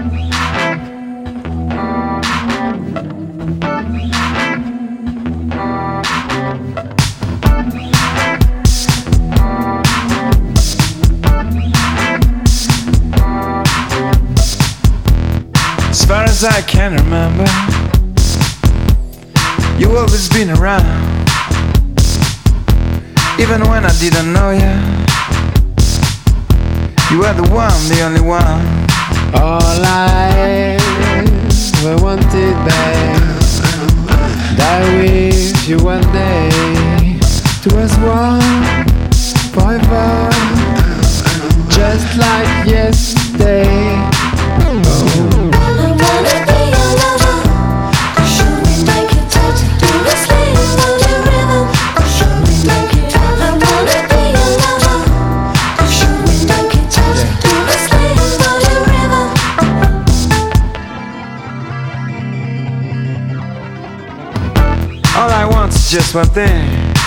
As far as I can remember, you always been around. Even when I didn't know you, you were the one, the only one. All I ever wanted, babe, that I wish you one day to us one forever, just like yesterday. Oh. All I want is just one thing,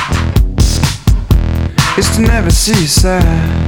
is to never see you sad.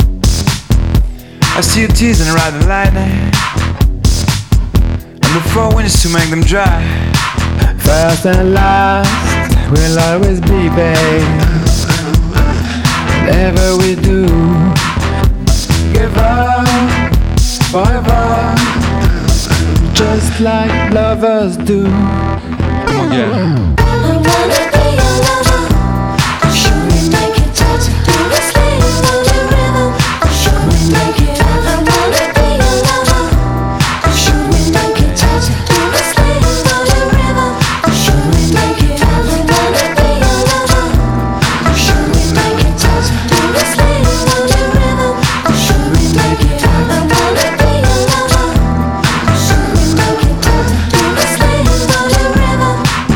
I see you teasing, riding lightning, and the four winds to make them dry. First and last will always be, babe. Whatever we do, give up forever, just like lovers do. Come on, yeah. I wanna be your lover. Should we make it touch? Do the slave on the rhythm? Should we make it? I wanna be your lover. Should we make it touch? Do the slave on the rhythm? Should we make it? I wanna be your lover. Should we make it touch? Do the slave on the rhythm? Should we make it? I wanna be your lover. Should we make it touch? Do the slave on the rhythm?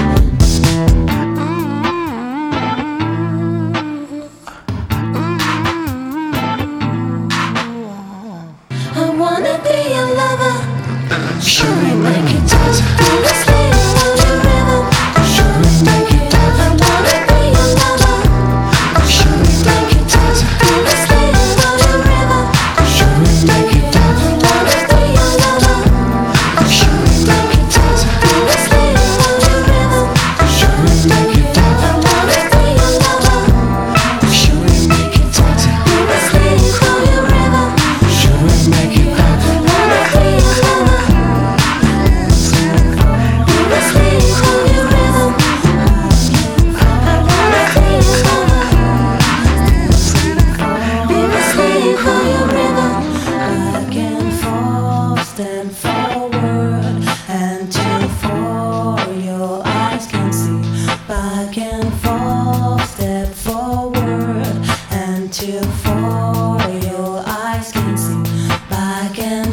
I wanna be your lover. Should we make it touch? Do the slave on the rhythm? Should we make it? I wanna be your lover. Should we make it touch? Do the slave on the rhythm? Should we make it? I wanna be your lover. Should we make it touch? Do the slave on the rhythm? Should we make it? I wanna be your lover. Should we make it touch? Do the slave on the rhythm? Should we make it? I wanna be your lover. Do the slave on the rhythm? I wanna be your lover. Do the slave on your rhythm? Back and forth, stand forward, and till for your eyes can see. Back and forth, step forward, and till for your eyes can see. Back and